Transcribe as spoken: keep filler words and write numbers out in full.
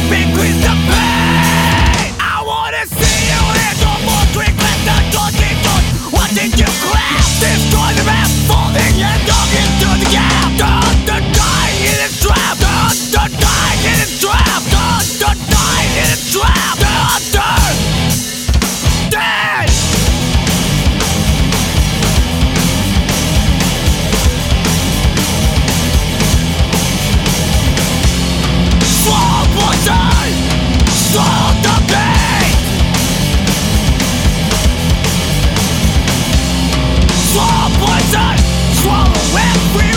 increase the pain. I wanna see you handle more drink. Let the door be done. What did you grab? Destroy the map, falling and dug into the gap. Done, done, dying in its trap. Done, done, dying in its trap. Done, done, dying in its trap. Done, done, dead. Swallow poison, swallow the pain. Swallow poison, swallow every